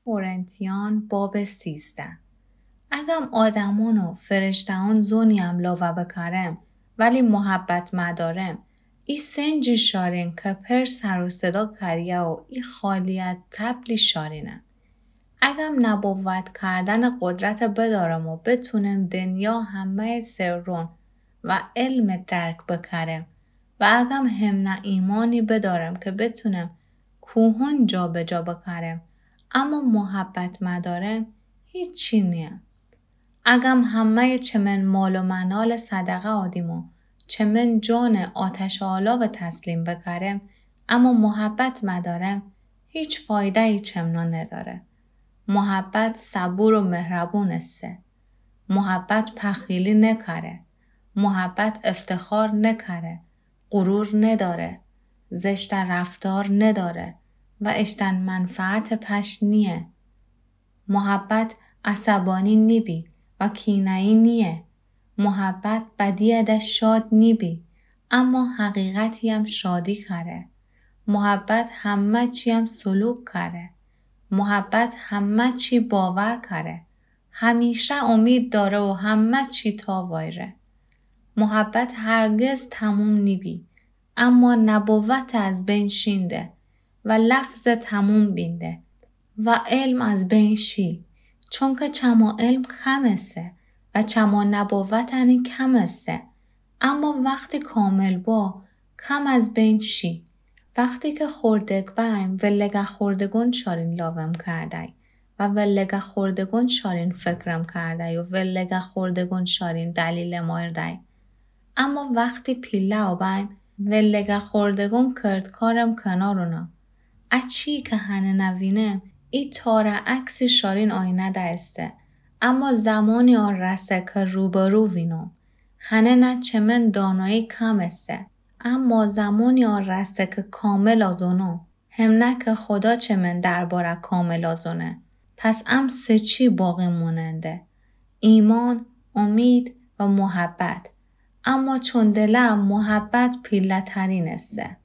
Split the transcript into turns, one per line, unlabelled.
قرنتیان باب 13. اگم آدمون و فرشتهان زونیم لاوه بکرم ولی محبت مدارم ای سنجی شارین که پر سر و صدا کریه و ای خالیت تبلی شارینم. اگم نبوت کردن قدرت بدارم و بتونم دنیا همه سرون و علم درک بکرم و اگم هم ایمانی بدارم که بتونم کوهن جا به جا بکرم اما محبت مدارم هیچی نیم. اگم همه چمن مال و منال صدقه آدیم و چمن جان آتش آلاو تسلیم بکرم اما محبت مدارم هیچ فایده ای چمنا نداره. محبت صبور و مهربون است. محبت پخیلی نکره. محبت افتخار نکره. غرور نداره. زشت رفتار نداره و اشتن منفعت پش نیه. محبت عصبانی نیبی و کینه‌ای نیه. محبت بدیده شاد نیبی اما حقیقتی هم شادی کره. محبت همه چی هم سلوک کره. محبت همه چی باور کره. همیشه امید داره و همه چی تا وایره. محبت هرگز تموم نیبی اما نبوت از بین شینده و لفظ تموم بینده و علم از بین شی چون که چما علم کم است و چما نبوت انی کم است اما وقتی کامل با کم از بین شی وقتی که خوردگ بایم ولگه خوردگون شارین لاوم کرده و ولگه خوردگون شارین فکرم کرده و ولگه خوردگون شارین دلیل مایرده اما وقتی پیله آبایم ولگه خوردگون کرد کارم کنارونا اچی که هنه نوینم ای تاره عکسی شارین آینه دسته اما زمانی آن رسه که روبرو وینم هنه نه چمن دانایی کم استه اما زمانی آن رسته که کامل آزونم هم نه که خدا چمن درباره کامل آزونه پس ام سه چی باقی موننده ایمان، امید و محبت اما چون دلم محبت پیله ترین استه